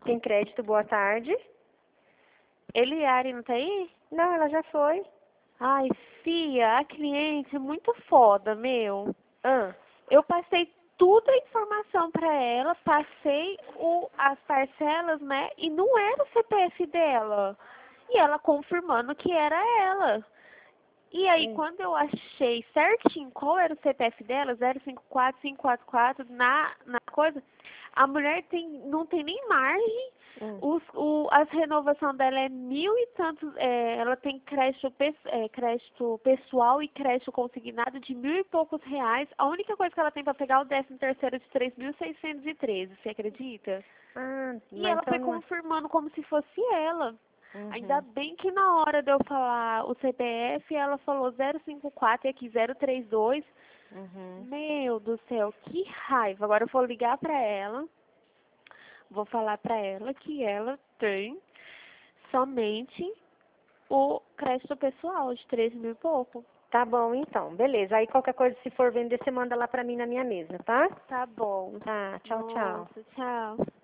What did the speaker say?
Tem crédito, boa tarde. Eliane não tá aí? Não, ela já foi. Ai, fia, a cliente é muito foda, meu. Ah, Eu passei toda a informação pra ela, passei as parcelas, né? E não era o CPF dela. E ela confirmando que era ela. E aí, quando eu achei certinho qual era o CPF dela, 054544, na coisa, a mulher não tem nem margem. As renovação dela é mil e tantos, ela tem crédito pessoal e crédito consignado de mil e poucos reais. A única coisa que ela tem para pegar é o 13º de 3.613, você acredita? E mas ela então foi não é. confirmando como se fosse ela. Ainda bem que na hora de eu falar o CPF, ela falou 054 e aqui 032. Meu do céu, que raiva. Agora eu vou ligar pra ela, vou falar pra ela que ela tem somente o crédito pessoal de 3.000 e pouco. Tá bom, então. Beleza. Aí qualquer coisa, se for vender, você manda lá pra mim na minha mesa, tá? Tá bom. Tá, tchau, tchau. Nossa, tchau.